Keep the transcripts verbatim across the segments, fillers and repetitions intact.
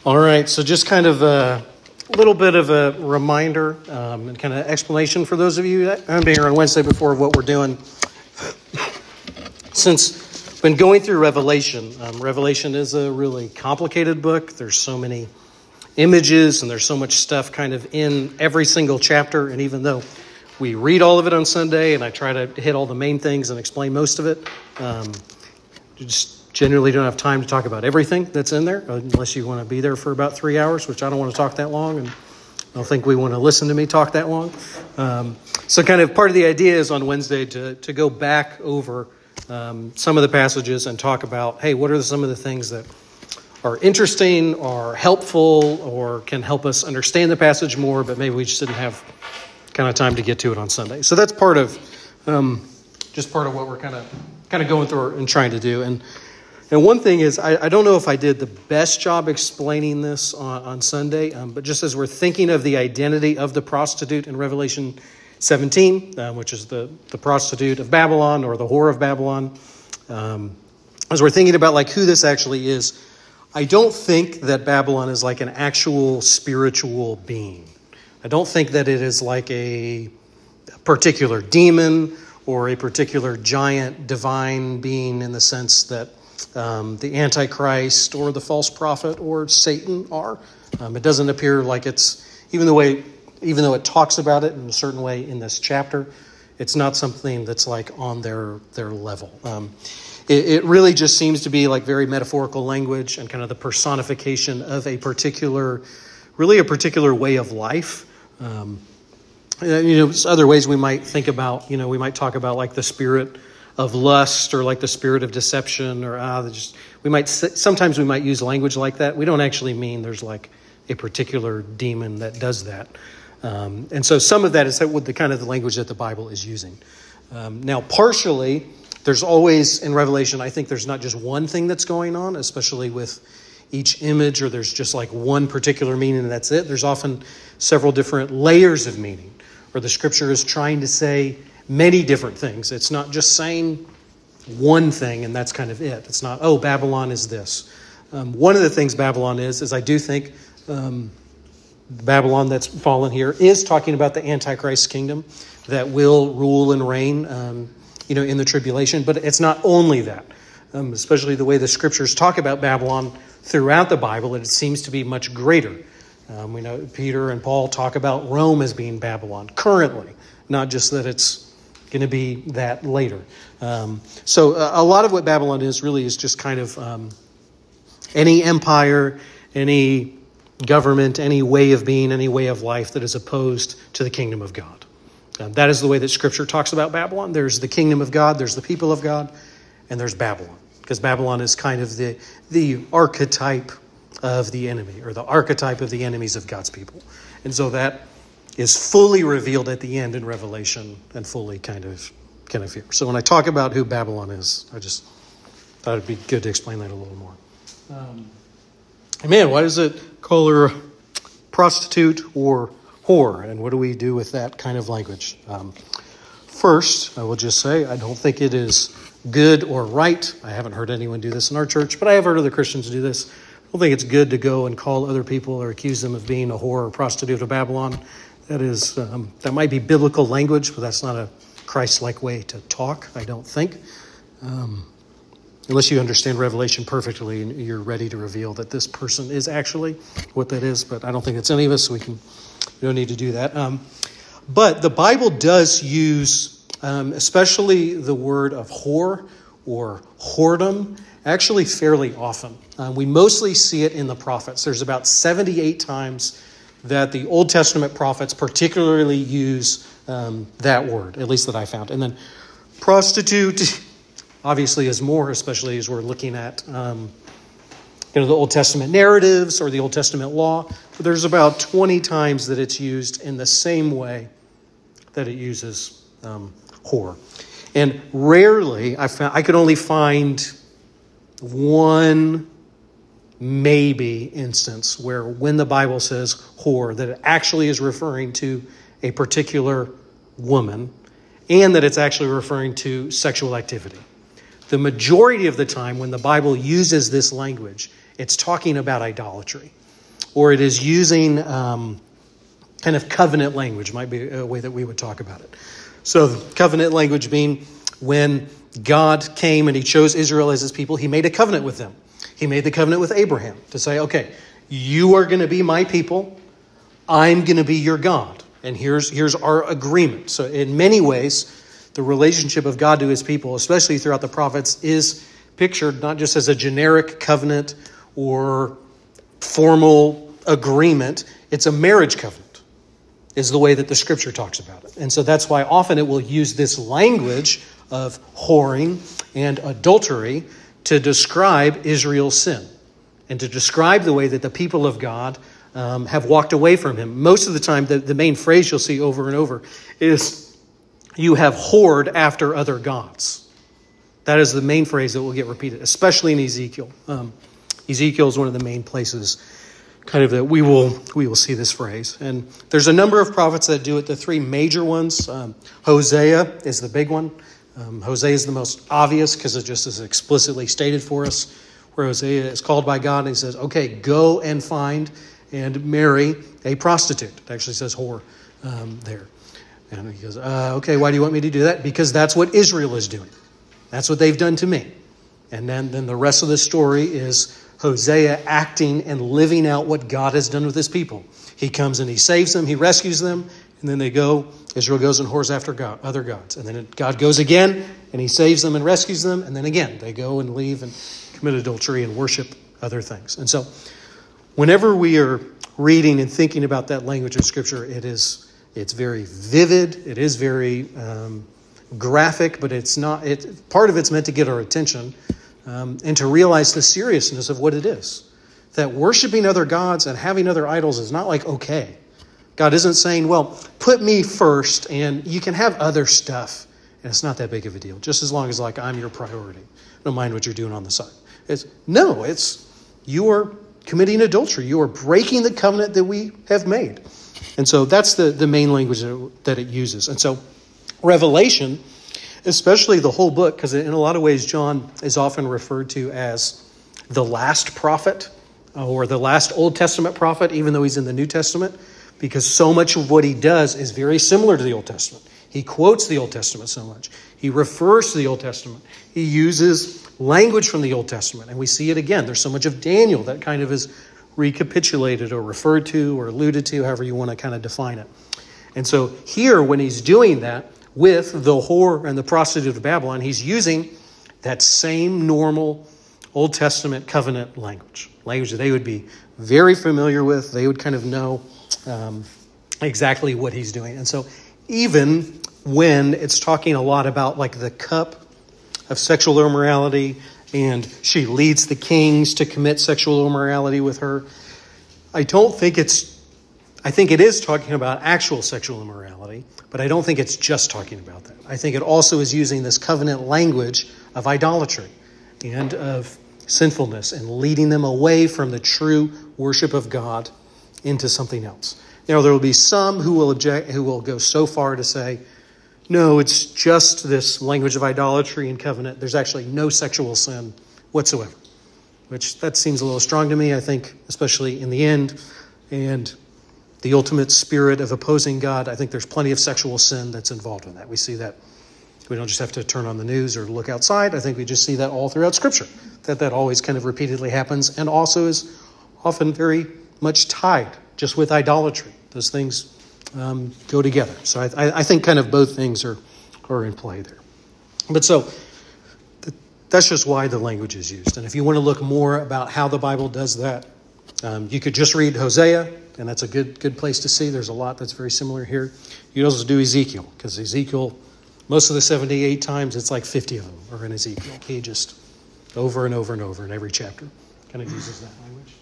All right, so just kind of a little bit of a reminder um, and kind of explanation for those of you that haven't been here on Wednesday before of what we're doing. Since we've been going through Revelation, um, Revelation is a really complicated book. There's so many images and there's so much stuff kind of in every single chapter. And even though we read all of it on Sunday and I try to hit all the main things and explain most of it, um, just generally don't have time to talk about everything that's in there, unless you want to be there for about three hours, which I don't want to talk that long, and I don't think we want to listen to me talk that long. Um, so kind of part of the idea is on Wednesday to, to go back over um, some of the passages and talk about, hey, what are some of the things that are interesting or helpful or can help us understand the passage more, but maybe we just didn't have kind of time to get to it on Sunday. So that's part of, um, just part of what we're kind of kind of going through and trying to do. And And one thing is, I, I don't know if I did the best job explaining this on, on Sunday, um, but just as we're thinking of the identity of the prostitute in Revelation seventeen, uh, which is the, the prostitute of Babylon or the whore of Babylon, um, as we're thinking about like who this actually is, I don't think that Babylon is like an actual spiritual being. I don't think that it is like a particular demon or a particular giant divine being in the sense that Um, the Antichrist or the false prophet or Satan are. Um, it doesn't appear like it's, even the way, even though it talks about it in a certain way in this chapter, it's not something that's like on their their level. Um, it, it really just seems to be like very metaphorical language and kind of the personification of a particular, really a particular way of life. Um, you know, other ways we might think about, you know, we might talk about like the spirit of lust or like the spirit of deception or ah, just we might sometimes we might use language like that. We don't actually mean there's like a particular demon that does that. Um, and so some of that is with the kind of the language that the Bible is using. Um, now, partially, there's always in Revelation, I think there's not just one thing that's going on, especially with each image, or there's just like one particular meaning and that's it. There's often several different layers of meaning, or the scripture is trying to say many different things. It's not just saying one thing and that's kind of it. It's not, oh, Babylon is this. Um, one of the things Babylon is, is I do think um, Babylon that's fallen here is talking about the Antichrist kingdom that will rule and reign, um, you know, in the tribulation. But it's not only that, um, especially the way the scriptures talk about Babylon throughout the Bible. It seems to be much greater. Um, we know Peter and Paul talk about Rome as being Babylon currently, not just that it's going to be that later. Um, so a, a lot of what Babylon is really is just kind of um, any empire, any government, any way of being, any way of life that is opposed to the kingdom of God. Um, that is the way that Scripture talks about Babylon. There's the kingdom of God, there's the people of God, and there's Babylon. Because Babylon is kind of the, the archetype of the enemy, or the archetype of the enemies of God's people. And so that is fully revealed at the end in Revelation and fully kind of kind of here. So when I talk about who Babylon is, I just thought it'd be good to explain that a little more. Um, man, why does it call her prostitute or whore? And what do we do with that kind of language? Um, first, I will just say I don't think it is good or right. I haven't heard anyone do this in our church, but I have heard other Christians do this. I don't think it's good to go and call other people or accuse them of being a whore or prostitute of Babylon. That is, um, that might be biblical language, but that's not a Christ-like way to talk, I don't think. Um, unless you understand Revelation perfectly and you're ready to reveal that this person is actually what that is. But I don't think it's any of us, so we can we don't need to do that. Um, but the Bible does use, um, especially the word of whore or whoredom, actually fairly often. Um, we mostly see it in the prophets. There's about seventy-eight times that the Old Testament prophets particularly use um, that word, at least that I found. And then prostitute obviously is more, especially as we're looking at um, you know, the Old Testament narratives or the Old Testament law. But there's about twenty times that it's used in the same way that it uses um, whore. And rarely, I found, I could only find one maybe instance where when the Bible says whore, that it actually is referring to a particular woman and that it's actually referring to sexual activity. The majority of the time when the Bible uses this language, it's talking about idolatry. or it is using um, kind of covenant language, might be a way that we would talk about it. So the covenant language being when God came and he chose Israel as his people, he made a covenant with them. He made the covenant with Abraham to say, okay, you are going to be my people. I'm going to be your God. And here's, here's our agreement. So in many ways, the relationship of God to his people, especially throughout the prophets, is pictured not just as a generic covenant or formal agreement. It's a marriage covenant, is the way that the scripture talks about it. And so that's why often it will use this language of whoring and adultery to describe Israel's sin and to describe the way that the people of God um, have walked away from him. Most of the time, the, the main phrase you'll see over and over is, you have whored after other gods. That is the main phrase that will get repeated, especially in Ezekiel. Um, Ezekiel is one of the main places kind of that we will we will see this phrase. And there's a number of prophets that do it. The three major ones, um, Hosea is the big one. Um, Hosea is the most obvious because it just is explicitly stated for us, where Hosea is called by God and he says, okay, go and find and marry a prostitute. It actually says whore um, there. And he goes, uh, okay, why do you want me to do that? Because that's what Israel is doing. That's what they've done to me. And then, then the rest of the story is Hosea acting and living out what God has done with his people. He comes and he saves them, he rescues them, and then they go, Israel goes and whores after God, other gods. And then God goes again, and he saves them and rescues them, and then again, they go and leave and commit adultery and worship other things. And so, whenever we are reading and thinking about that language of Scripture, it is it's very vivid, it is very um, graphic, but it's not. It part of it's meant to get our attention um, and to realize the seriousness of what it is. That worshiping other gods and having other idols is not like okay. God isn't saying, well, put me first and you can have other stuff. And it's not that big of a deal. Just as long as like I'm your priority. Don't mind what you're doing on the side. It's no, it's you are committing adultery. You are breaking the covenant that we have made. And so that's the, the main language that it uses. And so Revelation, especially the whole book, because in a lot of ways John is often referred to as the last prophet or the last Old Testament prophet, even though he's in the New Testament, because so much of what he does is very similar to the Old Testament. He quotes the Old Testament so much. He refers to the Old Testament. He uses language from the Old Testament. And we see it again. There's so much of Daniel that kind of is recapitulated or referred to or alluded to, however you want to kind of define it. And so here, when he's doing that with the whore and the prostitute of Babylon, he's using that same normal Old Testament covenant language. Language that they would be very familiar with. They would kind of know um, exactly what he's doing. And so even when it's talking a lot about like the cup of sexual immorality and she leads the kings to commit sexual immorality with her, I don't think it's, I think it is talking about actual sexual immorality, but I don't think it's just talking about that. I think it also is using this covenant language of idolatry and of sinfulness and leading them away from the true worship of God into something else. Now, there will be some who will object, who will go so far to say, no, it's just this language of idolatry and covenant. There's actually no sexual sin whatsoever, which that seems a little strong to me, I think, especially in the end. And the ultimate spirit of opposing God, I think there's plenty of sexual sin that's involved in that. We see that. We don't just have to turn on the news or look outside. I think we just see that all throughout Scripture, that that always kind of repeatedly happens and also is often very much tied just with idolatry. Those things um, go together. So I, I think kind of both things are, are in play there. But so th- that's just why the language is used. And if you want to look more about how the Bible does that, um, you could just read Hosea, and that's a good good place to see. There's a lot that's very similar here. You could also do Ezekiel, because Ezekiel, most of the seventy-eight times, it's like fifty of them are in Ezekiel. He just over and over and over in every chapter kind of uses that language.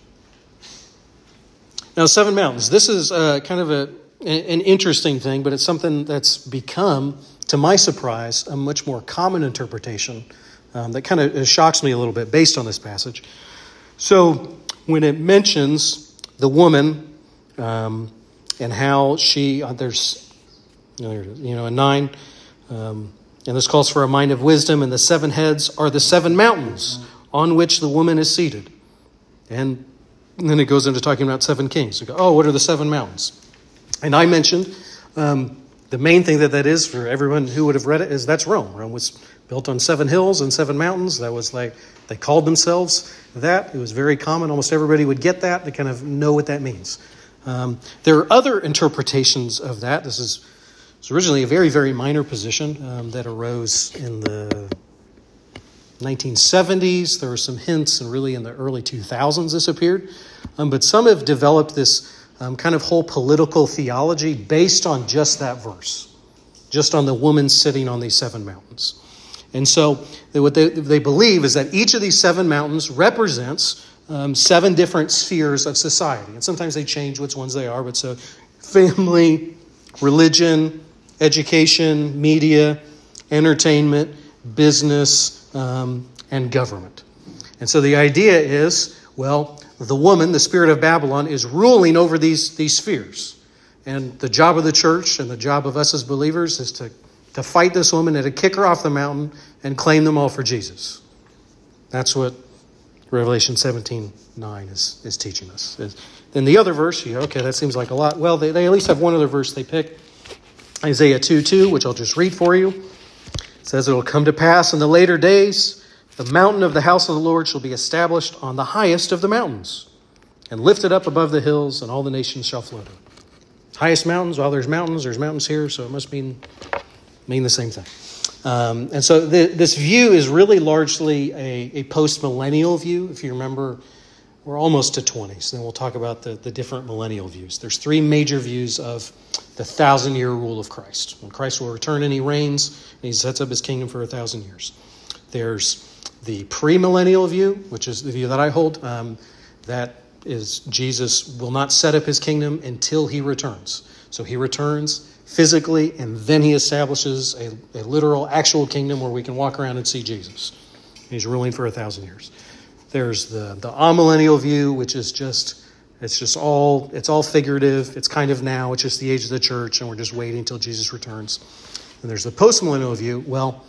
Now, seven mountains. This is uh, kind of a an interesting thing, but it's something that's become, to my surprise, a much more common interpretation um, that kind of shocks me a little bit based on this passage. So when it mentions the woman um, and how she, uh, there's, you know, you know in nine, um, and this calls for a mind of wisdom, and the seven heads are the seven mountains on which the woman is seated. And And then it goes into talking about seven kings. You go, oh, what are the seven mountains? And I mentioned um, the main thing that that is for everyone who would have read it is that's Rome. Rome was built on seven hills and seven mountains. That was like, they called themselves that. It was very common. Almost everybody would get that. They kind of know what that means. Um, there are other interpretations of that. This is was originally a very, very minor position um, that arose in the nineteen seventies. There were some hints, and really in the early two thousands this appeared. Um, but some have developed this um, kind of whole political theology based on just that verse, just on the woman sitting on these seven mountains. And so what they, they believe is that each of these seven mountains represents um, seven different spheres of society. And sometimes they change which ones they are. But so family, religion, education, media, entertainment, business, um, and government. And so the idea is, well, the woman, the spirit of Babylon, is ruling over these, these spheres. And the job of the church and the job of us as believers is to, to fight this woman and to kick her off the mountain and claim them all for Jesus. That's what Revelation seventeen nine is, is teaching us. Then the other verse, you go, okay, that seems like a lot. Well, they, they at least have one other verse they pick. Isaiah two two, which I'll just read for you. It says, it will come to pass in the later days, the mountain of the house of the Lord shall be established on the highest of the mountains and lifted up above the hills, and all the nations shall flow to it. Highest mountains, well, there's mountains, there's mountains here, so it must mean, mean the same thing. Um, and so the, this view is really largely a, a post-millennial view. If you remember, we're almost to twenties. Then we'll talk about the, the different millennial views. There's three major views of the thousand-year rule of Christ. When Christ will return and he reigns, and he sets up his kingdom for a thousand years. There's the premillennial view, which is the view that I hold, um, that is Jesus will not set up his kingdom until he returns. So he returns physically, and then he establishes a, a literal, actual kingdom where we can walk around and see Jesus. He's ruling for a thousand years. There's the, the amillennial view, which is just, it's just all, it's all figurative. It's kind of now. It's just the age of the church, and we're just waiting until Jesus returns. And there's the postmillennial view. Well,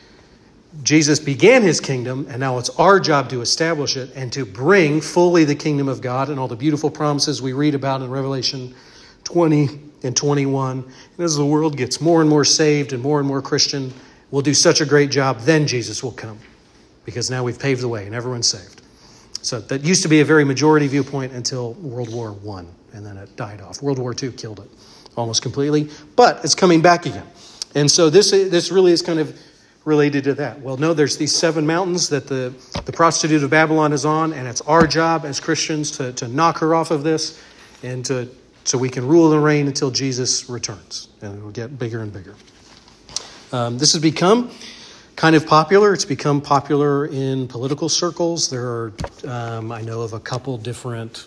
Jesus began his kingdom, and now it's our job to establish it and to bring fully the kingdom of God and all the beautiful promises we read about in Revelation twenty and twenty-one. And as the world gets more and more saved and more and more Christian, we'll do such a great job, then Jesus will come, because now we've paved the way and everyone's saved. So that used to be a very majority viewpoint until World War One, and then it died off. World War Two killed it almost completely, but it's coming back again. And so this this really is kind of related to that. Well, no, there's these seven mountains that the, the prostitute of Babylon is on, and it's our job as Christians to, to knock her off of this, and to so we can rule and reign until Jesus returns, and it'll get bigger and bigger. Um, this has become kind of popular. It's become popular in political circles. There are, um, I know of a couple different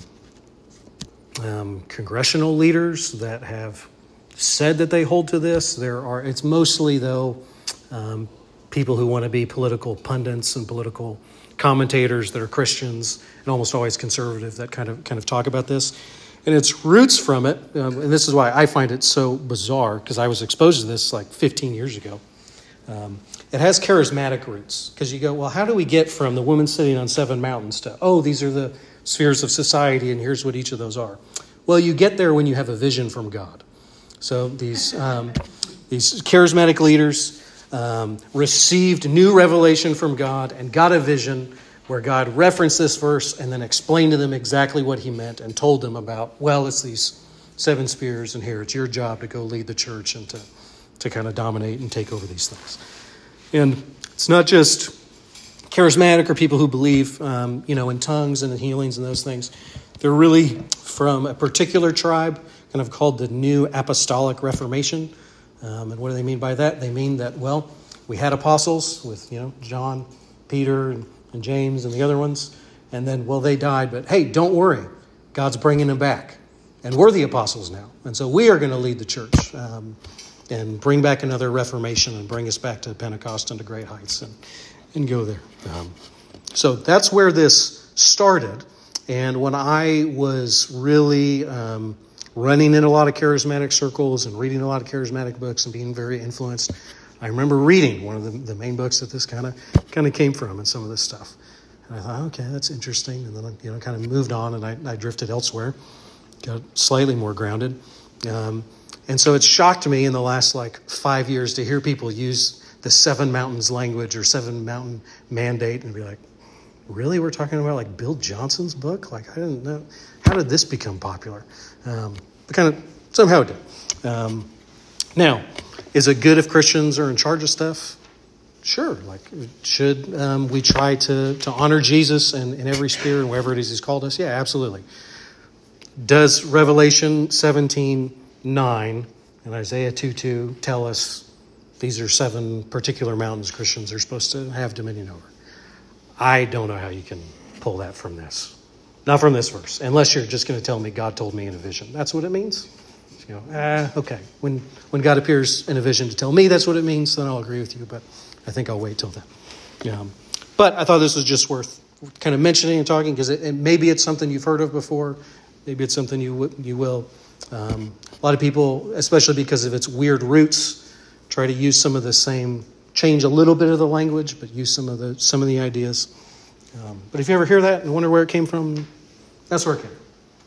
um, congressional leaders that have said that they hold to this. There are, it's mostly, though, Um, people who want to be political pundits and political commentators that are Christians and almost always conservative that kind of kind of talk about this. And its roots from it, um, and this is why I find it so bizarre, because I was exposed to this like fifteen years ago. Um, it has charismatic roots, because you go, well, how do we get from the woman sitting on seven mountains to, oh, these are the spheres of society and here's what each of those are? Well, you get there when you have a vision from God. So these um, these charismatic leaders Um, received new revelation from God and got a vision where God referenced this verse and then explained to them exactly what he meant and told them about, well, it's these seven spheres, and here it's your job to go lead the church and to, to kind of dominate and take over these things. And it's not just charismatic or people who believe, um, you know, in tongues and in healings and those things. They're really from a particular tribe, kind of called the New Apostolic Reformation. Um, and what do they mean by that? They mean that, well, we had apostles with, you know, John, Peter, and, and James, and the other ones. And then, well, they died. But hey, don't worry. God's bringing them back. And we're the apostles now. And so we are going to lead the church um, and bring back another Reformation and bring us back to Pentecost and to great heights and, and go there. Um, so that's where this started. And when I was really Um, running in a lot of charismatic circles and reading a lot of charismatic books and being very influenced, I remember reading one of the, the main books that this kind of kind of came from and some of this stuff. And I thought, okay, that's interesting. And then I, you know, kind of moved on, and I, I drifted elsewhere, got slightly more grounded. Um, and so it shocked me in the last like five years to hear people use the seven mountains language or seven mountain mandate and be like, really? We're talking about like Bill Johnson's book? Like, I didn't know. How did this become popular? Um, but kind of somehow it did. Um, now, is it good if Christians are in charge of stuff? Sure. Like, should um, we try to, to honor Jesus in, in every sphere and wherever it is he's called us? Yeah, absolutely. Does Revelation seventeen nine and Isaiah two two tell us these are seven particular mountains Christians are supposed to have dominion over? I don't know how you can pull that from this. Not from this verse, unless you're just going to tell me God told me in a vision. That's what it means? You know, ah, okay. When when God appears in a vision to tell me that's what it means, then I'll agree with you, but I think I'll wait till then. Um, but I thought this was just worth kind of mentioning and talking, because it, it, maybe it's something you've heard of before. Maybe it's something you w- you will. Um, a lot of people, especially because of its weird roots, try to use some of the same, change a little bit of the language, but use some of the some of the ideas. Um, but if you ever hear that and wonder where it came from, that's where it came from.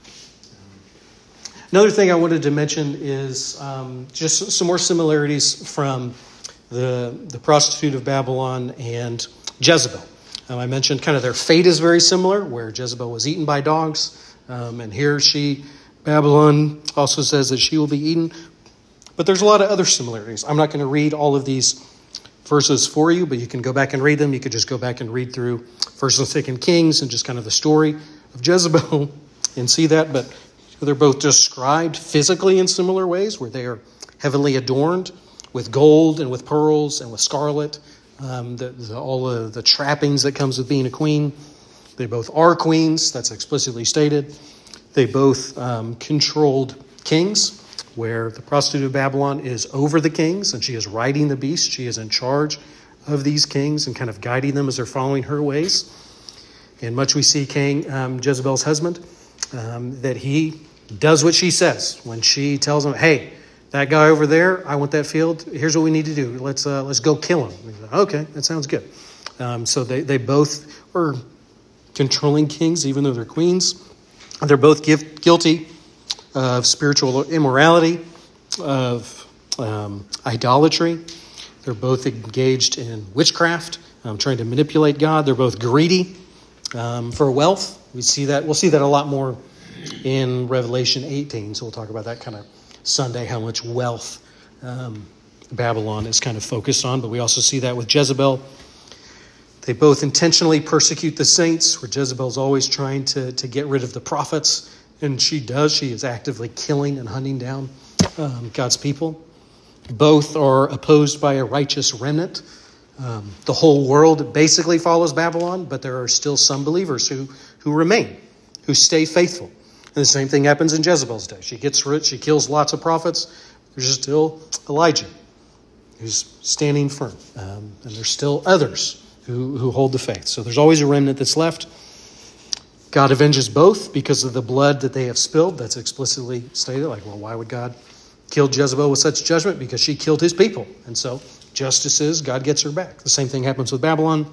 Another thing I wanted to mention is um, just some more similarities from the the prostitute of Babylon and Jezebel. Um, I mentioned kind of their fate is very similar, where Jezebel was eaten by dogs, um, and here she, Babylon, also says that she will be eaten. But there's a lot of other similarities. I'm not going to read all of these verses for you, but you can go back and read them. You could just go back and read through First and Second Kings and just kind of the story of Jezebel and see that. But they're both described physically in similar ways, where they are heavily adorned with gold and with pearls and with scarlet, um, the, the, all of the trappings that comes with being a queen. They both are queens. That's explicitly stated. They both um, controlled kings, where the prostitute of Babylon is over the kings and she is riding the beast. She is in charge of these kings and kind of guiding them as they're following her ways. And much we see King um, Jezebel's husband, um, that he does what she says. When she tells him, hey, that guy over there, I want that field. Here's what we need to do. Let's uh, let's go kill him. He's like, okay, that sounds good. Um, so they, they both are controlling kings, even though they're queens. They're both give, guilty of spiritual immorality, of um, idolatry. They're both engaged in witchcraft, um, trying to manipulate God. They're both greedy um, for wealth. We see that. We'll see that a lot more in Revelation eighteen. So we'll talk about that kind of Sunday, how much wealth um, Babylon is kind of focused on. But we also see that with Jezebel. They both intentionally persecute the saints, where Jezebel's always trying to, to get rid of the prophets. And she does. She is actively killing and hunting down um, God's people. Both are opposed by a righteous remnant. Um, the whole world basically follows Babylon, but there are still some believers who, who remain, who stay faithful. And the same thing happens in Jezebel's day. She gets rich. She kills lots of prophets. There's still Elijah, who's standing firm. Um, and there's still others who, who hold the faith. So there's always a remnant that's left. God avenges both because of the blood that they have spilled. That's explicitly stated. Like, well, why would God kill Jezebel with such judgment? Because she killed his people. And so justice is, God gets her back. The same thing happens with Babylon.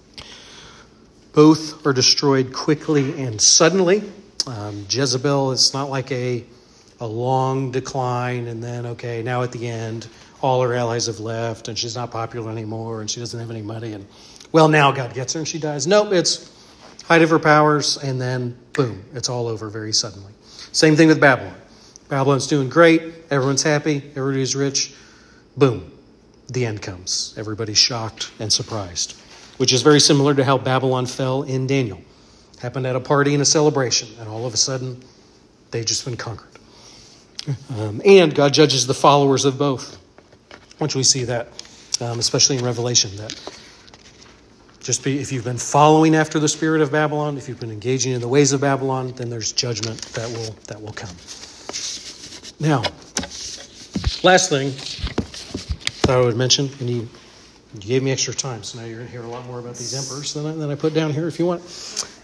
Both are destroyed quickly and suddenly. Um, Jezebel, it's not like a, a long decline and then, okay, now at the end, all her allies have left and she's not popular anymore and she doesn't have any money. And, well, now God gets her and she dies. Nope, it's height of her powers, and then, boom, it's all over very suddenly. Same thing with Babylon. Babylon's doing great. Everyone's happy. Everybody's rich. Boom, the end comes. Everybody's shocked and surprised, which is very similar to how Babylon fell in Daniel. Happened at a party and a celebration, and all of a sudden, they've just been conquered. Um, and God judges the followers of both. Once we see that, um, especially in Revelation, that just be, if you've been following after the spirit of Babylon, if you've been engaging in the ways of Babylon, then there's judgment that will that will come. Now, last thing that I would mention, and you, you gave me extra time, so now you're going to hear a lot more about these emperors than I, than I put down here if you want.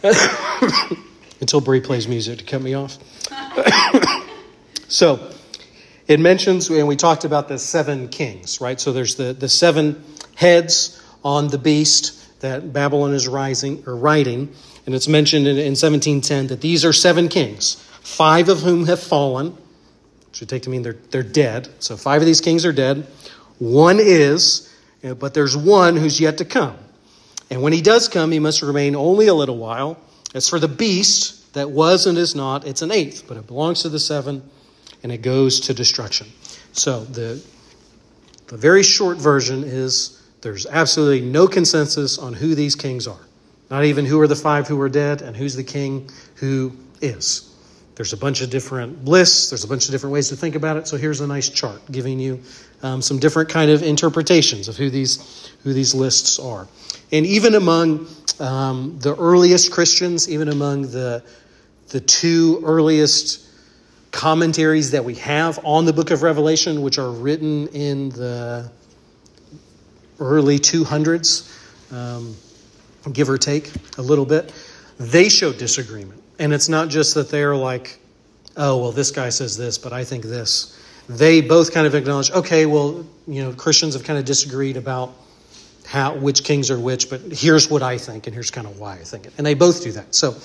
Until Bree plays music to cut me off. So, it mentions, and we talked about the seven kings, right? So there's the, the seven heads on the beast. that Babylon is rising or writing, and it's mentioned in, in seventeen ten that these are seven kings, five of whom have fallen. Should take to mean they're they're dead. So five of these kings are dead. One is, but there's one who's yet to come. And when he does come, he must remain only a little while. As for the beast that was and is not, it's an eighth, but it belongs to the seven, and it goes to destruction. So the the very short version is there's absolutely no consensus on who these kings are. Not even who are the five who are dead and who's the king who is. There's a bunch of different lists. There's a bunch of different ways to think about it. So here's a nice chart giving you um, some different kind of interpretations of who these who these lists are. And even among um, the earliest Christians, even among the the two earliest commentaries that we have on the book of Revelation, which are written in the early two hundreds, um, give or take a little bit, they show disagreement. And it's not just that they're like, oh, well, this guy says this, but I think this. They both kind of acknowledge, okay, well, you know, Christians have kind of disagreed about how which kings are which, but here's what I think, and here's kind of why I think it. And they both do that. So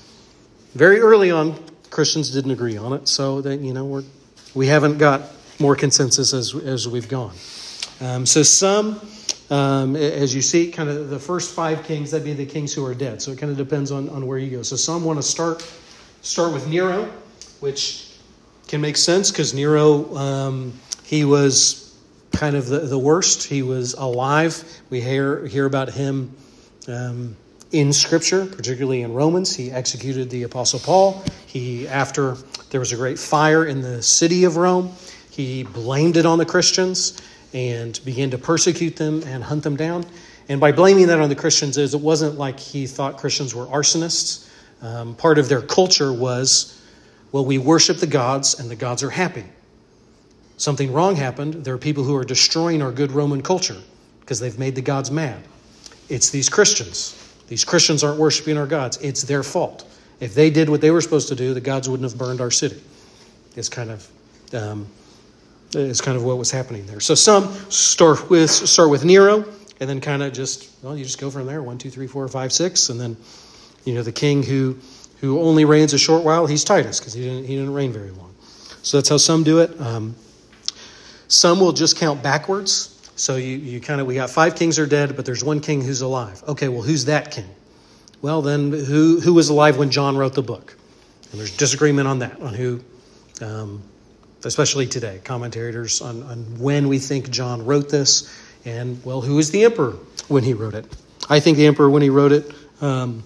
very early on, Christians didn't agree on it, so that, you know, we're, we haven't got more consensus as as we've gone. Um, so some, um, as you see, kind of the first five kings, that'd be the kings who are dead. So it kind of depends on, on where you go. So some want to start start with Nero, which can make sense because Nero, um, he was kind of the, the worst. He was alive. We hear hear about him um, in Scripture, particularly in Romans. He executed the Apostle Paul. He, after there was a great fire in the city of Rome, he blamed it on the Christians and began to persecute them and hunt them down. And by blaming that on the Christians, is it wasn't like he thought Christians were arsonists. Um, part of their culture was, well, we worship the gods and the gods are happy. Something wrong happened. There are people who are destroying our good Roman culture because they've made the gods mad. It's these Christians. These Christians aren't worshiping our gods. It's their fault. If they did what they were supposed to do, the gods wouldn't have burned our city. It's kind of, um, it's kind of what was happening there. So some start with start with Nero, and then kind of just, well, you just go from there. One, two, three, four, five, six, and then, you know, the king who who only reigns a short while, he's Titus because he didn't he didn't reign very long. So that's how some do it. Um, some will just count backwards. So you, you kind of, we got five kings are dead, but there's one king who's alive. Okay, well, who's that king? Well, then who who was alive when John wrote the book? And there's disagreement on that, on who, um, especially today, commentators on, on when we think John wrote this. And, well, who is the emperor when he wrote it? I think the emperor when he wrote it um,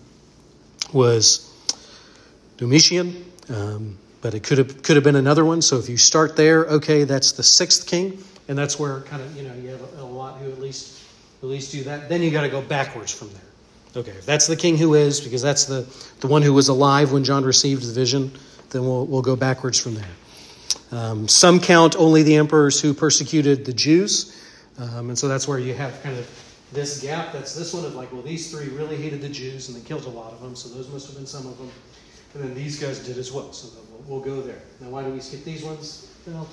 was Domitian, um, but it could have could have been another one. So if you start there, okay, that's the sixth king. And that's where kind of, you know, you have a, a lot who at least at least do that. Then you got to go backwards from there. Okay, if that's the king who is, because that's the, the one who was alive when John received the vision, then we'll we'll go backwards from there. Um, some count only the emperors who persecuted the Jews. Um, and so that's where you have kind of this gap. That's this one of like, well, these three really hated the Jews and they killed a lot of them. So those must have been some of them. And then these guys did as well. So we'll, we'll go there. Now, why do we skip these ones? Well,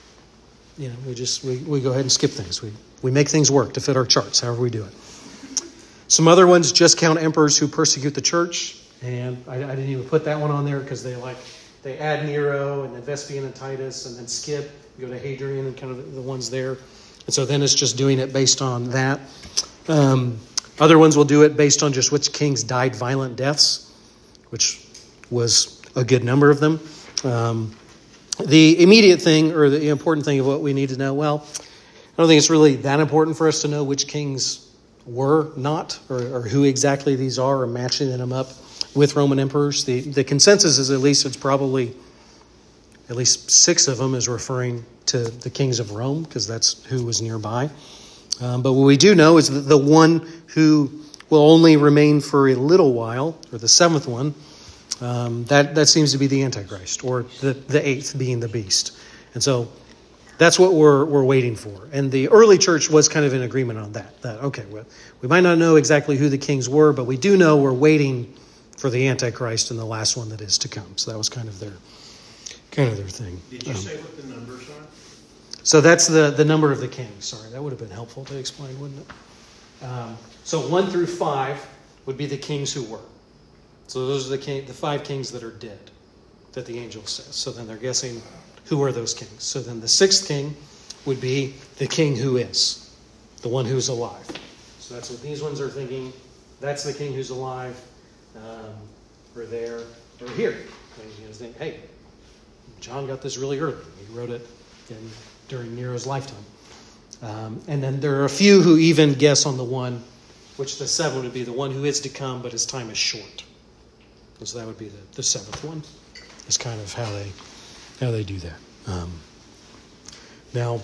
you know, we just, we, we go ahead and skip things. We, we make things work to fit our charts, however we do it. Some other ones just count emperors who persecute the church. And I, I didn't even put that one on there because they like, they add Nero and then Vespasian and Titus and then skip, go to Hadrian and kind of the ones there. And so then it's just doing it based on that. Um, other ones will do it based on just which kings died violent deaths, which was a good number of them. Um, the immediate thing or the important thing of what we need to know, well, I don't think it's really that important for us to know which kings were not or, or who exactly these are or matching them up with Roman emperors. The, the consensus is at least it's probably at least six of them is referring to the kings of Rome because that's who was nearby. Um, but what we do know is that the one who will only remain for a little while, or the seventh one, um, that, that seems to be the Antichrist, or the, the eighth being the beast. And so that's what we're we're waiting for. And the early church was kind of in agreement on that. That, okay, well, we might not know exactly who the kings were, but we do know we're waiting for the Antichrist and the last one that is to come. So that was kind of their kind of their thing. Did you um, say what the numbers are? So that's the, the number of the kings. Sorry, that would have been helpful to explain, wouldn't it? Um, so one through five would be the kings who were. So those are the king, the five kings that are dead, that the angel says. So then they're guessing who are those kings. So then the sixth king would be the king who is, the one who's alive. So that's what these ones are thinking. That's the king who's alive, um, or there, or here. And you know, think, hey, John got this really early. He wrote it in, during Nero's lifetime. Um, and then there are a few who even guess on the one, which the seventh would be the one who is to come, but his time is short. And so that would be the, the seventh one. Is kind of how they how they do that. Um, now,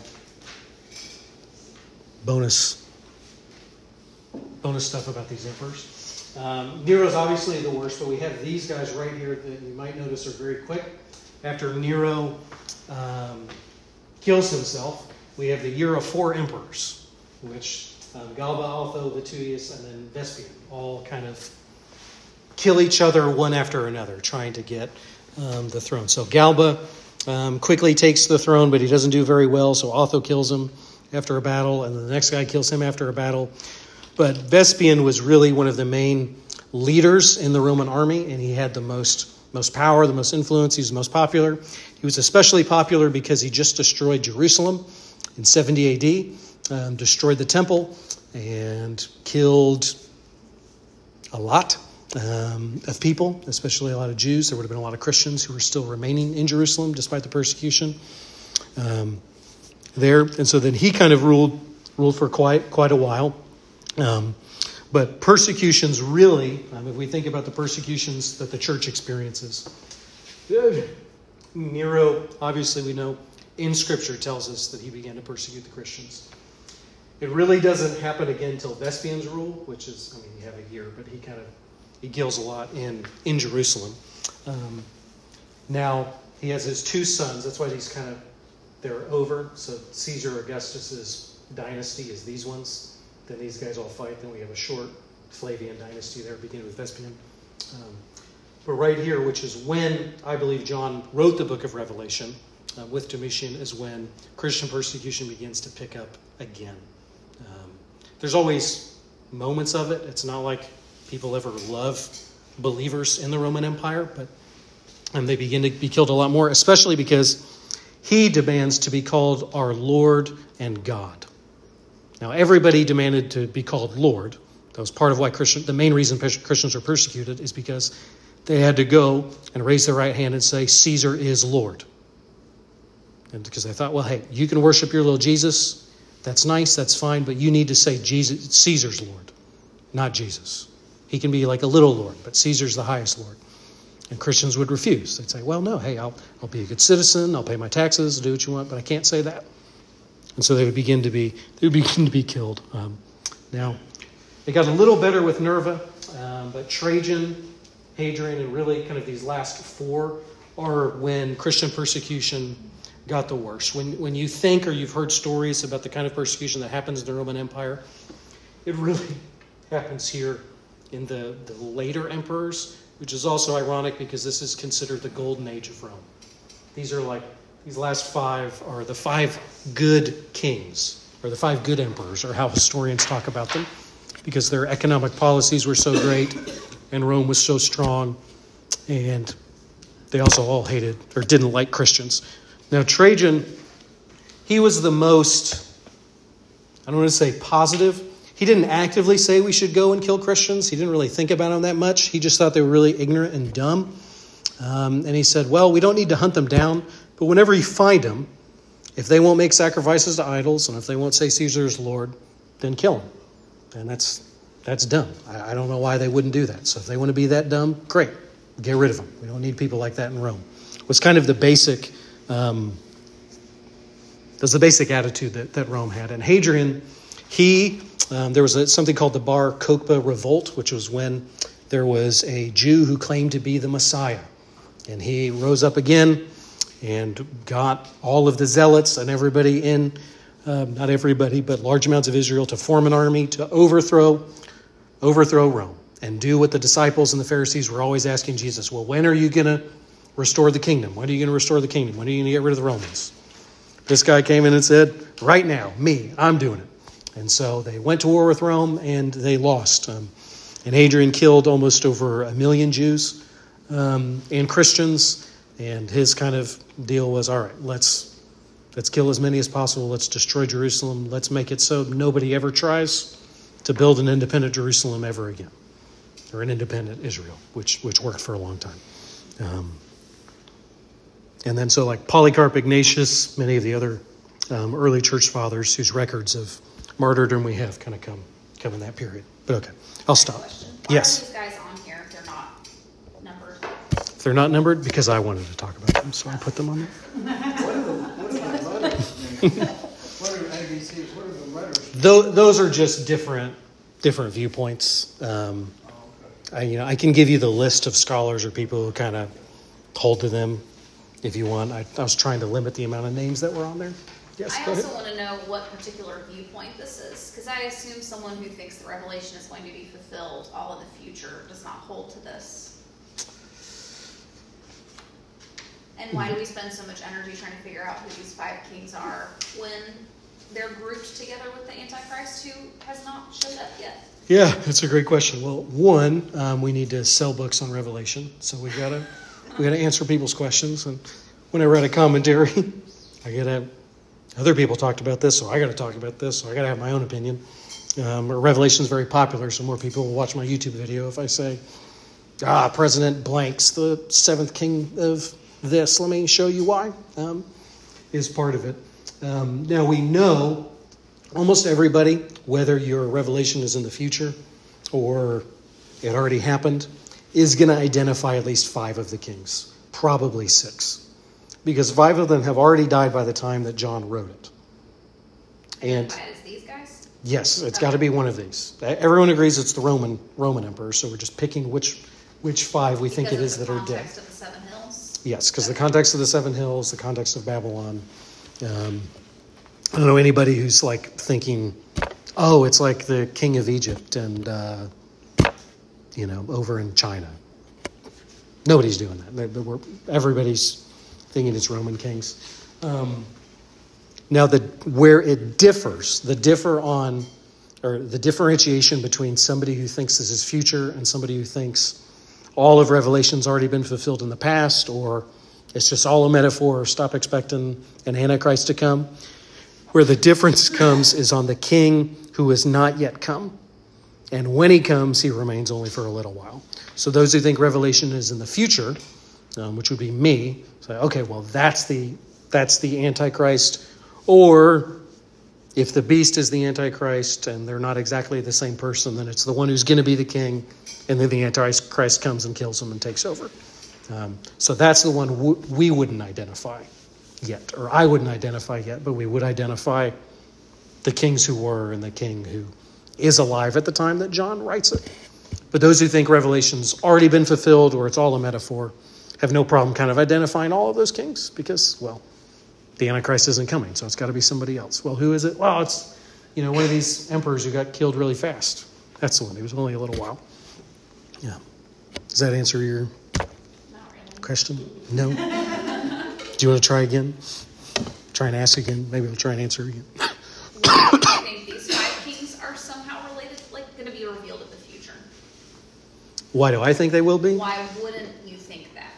bonus bonus stuff about these emperors. Um, Nero's obviously the worst, but we have these guys right here that you might notice are very quick. After Nero um, kills himself, we have the year of four emperors, which um, Galba, Otho, Vitellius, and then Vespasian all kind of kill each other one after another, trying to get um, the throne. So Galba um, quickly takes the throne, but he doesn't do very well, so Otho kills him after a battle, and the next guy kills him after a battle. But Vespasian was really one of the main leaders in the Roman army, and he had the most most power, the most influence. He was the most popular. He was especially popular because he just destroyed Jerusalem in seventy A D, um, destroyed the temple, and killed a lot um, of people, especially a lot of Jews. There would have been a lot of Christians who were still remaining in Jerusalem despite the persecution um, there. And so then he kind of ruled ruled for quite quite a while. Um, but persecutions really, um, if we think about the persecutions that the church experiences, Nero, obviously we know in Scripture tells us that he began to persecute the Christians. It really doesn't happen again until Vespasian's rule, which is, I mean, you have a year, but he kind of, he kills a lot in, in Jerusalem. Um, now, he has his two sons. That's why these kind of, they're over. So Caesar Augustus's dynasty is these ones. Then these guys all fight. Then we have a short Flavian dynasty there, beginning with Vespasian. Um, but right here, which is when I believe John wrote the book of Revelation uh, with Domitian, is when Christian persecution begins to pick up again. Um, there's always moments of it. It's not like people ever love believers in the Roman Empire, but and they begin to be killed a lot more, especially because he demands to be called our Lord and God. Now, everybody demanded to be called Lord. That was part of why Christian, the main reason Christians are persecuted is because they had to go and raise their right hand and say, Caesar is Lord. And because they thought, well, hey, you can worship your little Jesus. That's nice, that's fine, but you need to say Jesus, Caesar's Lord, not Jesus. He can be like a little Lord, but Caesar's the highest Lord. And Christians would refuse. They'd say, well, no, hey, I'll, I'll be a good citizen, I'll pay my taxes, do what you want, but I can't say that. And so they would begin to be they would begin to be killed. Um, now, it got a little better with Nerva, um, but Trajan, Hadrian, and really kind of these last four are when Christian persecution got the worst. When when you think or you've heard stories about the kind of persecution that happens in the Roman Empire, it really happens here in the, the later emperors, which is also ironic because this is considered the golden age of Rome. These are like These last five are the five good kings, or the five good emperors, or how historians talk about them, because their economic policies were so great, and Rome was so strong, and they also all hated, or didn't like Christians. Now, Trajan, he was the most, I don't want to say positive. He didn't actively say we should go and kill Christians. He didn't really think about them that much. He just thought they were really ignorant and dumb. Um, and he said, well, we don't need to hunt them down, but whenever you find them, if they won't make sacrifices to idols and if they won't say Caesar is Lord, then kill them. And that's that's dumb. I, I don't know why they wouldn't do that. So if they want to be that dumb, great. Get rid of them. We don't need people like that in Rome. It was kind of the basic, um, that's the basic attitude that, that Rome had. And Hadrian, he, um, there was a, something called the Bar Kokhba Revolt, which was when there was a Jew who claimed to be the Messiah. And he rose up again and got all of the zealots and everybody in, uh, not everybody, but large amounts of Israel to form an army to overthrow, overthrow Rome and do what the disciples and the Pharisees were always asking Jesus. Well, when are you going to restore the kingdom? When are you going to restore the kingdom? When are you going to get rid of the Romans? This guy came in and said, right now, me, I'm doing it. And so they went to war with Rome, and they lost. Um, and Hadrian killed almost over a million Jews um, and Christians. And his kind of deal was, all right, let's let's kill as many as possible. Let's destroy Jerusalem. Let's make it so nobody ever tries to build an independent Jerusalem ever again, or an independent Israel, which which worked for a long time. Um, and then so like Polycarp, Ignatius, many of the other um, early church fathers whose records of martyrdom we have kind of come come in that period. But okay, I'll stop. Question. Why Yes. are these guys on here if they're not numbered? If they're not numbered, because I wanted to talk about them, so I put them on there. What are the, what are the letters? What are A B C? What are the letters? Those, those are just different different viewpoints. Um, Oh, okay. I, you know, I can give you the list of scholars or people who kind of hold to them if you want. I, I was trying to limit the amount of names that were on there. Yes, I go also ahead. want to know what particular viewpoint this is, because I assume someone who thinks the revelation is going to be fulfilled all in the future does not hold to this. And why do we spend so much energy trying to figure out who these five kings are when they're grouped together with the Antichrist who has not showed up yet? Yeah, that's a great question. Well, one, um, we need to sell books on Revelation, so we gotta we gotta answer people's questions. And when I read a commentary, I gotta other people talked about this, so I gotta talk about this. So I gotta have my own opinion. Um, Revelation is very popular, so more people will watch my YouTube video if I say, "Ah, President blank's the seventh king of this." Let me show you why. Um, is part of it. Um, now we know. Almost everybody, whether your revelation is in the future or it already happened, is going to identify at least five of the kings, probably six, because five of them have already died by the time that John wrote it. And Identified as these guys? yes, it's got to be one of these. Everyone agrees it's the Roman Roman emperor, so we're just picking which which five we think it Because is of that the are dead. context of the seven hills? Yes, because the context of the seven hills, the context of Babylon. Um, I don't know anybody who's like thinking, oh, it's like the king of Egypt and, uh, you know, over in China. Nobody's doing that. They're, they're, everybody's thinking it's Roman kings. Um, now, the where it differs, the differ on, or the differentiation between somebody who thinks this is future and somebody who thinks all of Revelation's already been fulfilled in the past, or it's just all a metaphor, or stop expecting an Antichrist to come. Where the difference comes is on the king who has not yet come. And when he comes, he remains only for a little while. So those who think Revelation is in the future, um, which would be me, say, okay, well, that's the that's the Antichrist. Or if the beast is the Antichrist and they're not exactly the same person, then it's the one who's going to be the king, and then the Antichrist comes and kills him and takes over. Um, so that's the one w- we wouldn't identify yet, or I wouldn't identify yet, but we would identify the kings who were and the king who is alive at the time that John writes it. But those who think Revelation's already been fulfilled or it's all a metaphor have no problem kind of identifying all of those kings because, well, the Antichrist isn't coming, so it's got to be somebody else. Well, who is it? Well, it's, you know, one of these emperors who got killed really fast. That's the one. He was only a little while. Yeah. Does that answer your Not really. question? No? Do you want to try again? Try and ask again? Maybe we'll try and answer again. Why do you think these five kings are somehow related, like going to be revealed in the future? Why do I think they will be? Why wouldn't you think that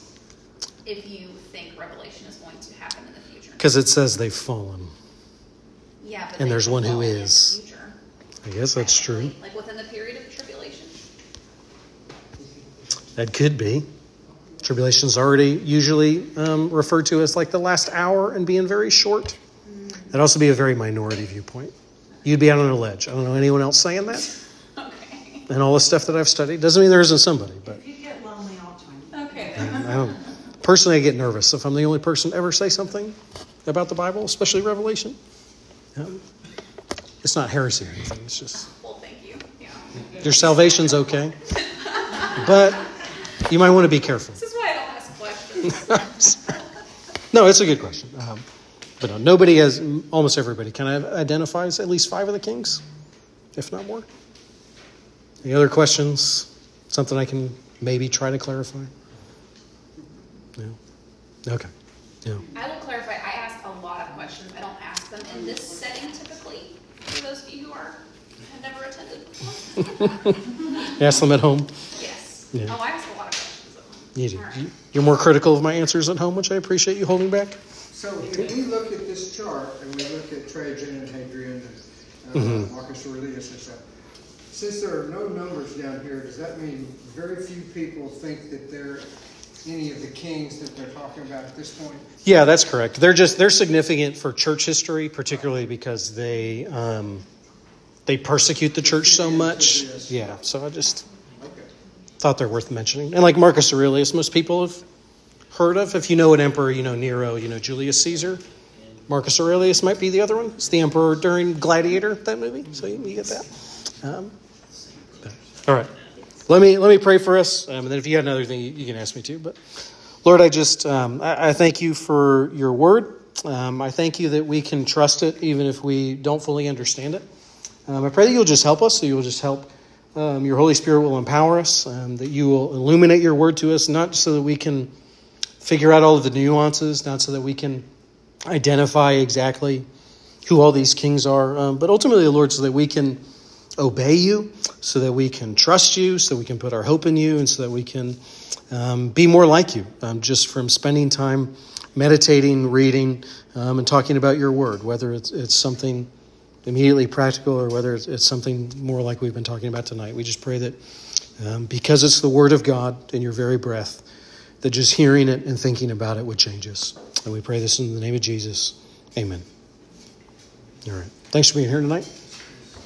if you think Revelation is going to happen in the future? Because it says they've fallen. Yeah, but And they there's could one who fall in the is. future. I guess that's true. Like within the period of the tribulation? That could be. Tribulation's already usually um, referred to as like the last hour and being very short. That'd also be a very minority viewpoint. You'd be out on a ledge. I don't know anyone else saying that. Okay. And all the stuff that I've studied doesn't mean there isn't somebody, but If you get lonely, I'll join you. Okay. I don't. Personally, I get nervous if I'm the only person to ever say something about the Bible, especially Revelation. Um, it's not heresy or anything. It's just Well, thank you. Yeah. your salvation's okay, but you might want to be careful. This is why I don't ask questions. No, it's a good question. Um, but no, nobody has, almost everybody kind of identifies at least five of the kings, if not more. Any other questions? Something I can maybe try to clarify? No? Okay. No. I will clarify, I ask a lot of questions. I don't ask them in this setting typically for those of you who are have never attended before. Ask them at home. Yes. Yeah. Oh, I ask a lot of questions at home. You do. All right. You're more critical of my answers at home, which I appreciate you holding back. So if we look at this chart and we look at Trajan and Hadrian and uh, Mhm. Marcus Aurelius and stuff, since there are no numbers down here, does that mean very few people think that they're any of the kings that they're talking about at this point? Yeah, that's correct. They're just they're significant for church history, particularly because they um, they persecute the church so much. Yeah, so I just Okay. thought they're worth mentioning. And like Marcus Aurelius, most people have heard of. If you know an emperor, you know Nero, you know Julius Caesar. Marcus Aurelius might be the other one. It's the emperor during Gladiator, that movie. So you, you get that. Um, but- all right. Let me let me pray for us, um, and then if you got another thing, you, you can ask me too. But Lord, I just um, I, I thank you for your word. Um, I thank you that we can trust it, even if we don't fully understand it. Um, I pray that you'll just help us. That you'll just help. Um, your Holy Spirit will empower us. Um, that you will illuminate your word to us, not so that we can figure out all of the nuances, not so that we can identify exactly who all these kings are, um, but ultimately, Lord, so that we can obey you, so that we can trust you, so we can put our hope in you, and so that we can um, be more like you, um, just from spending time meditating, reading, um, and talking about your word, whether it's, it's something immediately practical or whether it's, it's something more like we've been talking about tonight. We just pray that um, because it's the word of God in your very breath, that just hearing it and thinking about it would change us. And we pray this in the name of Jesus. Amen. All right. Thanks for being here tonight.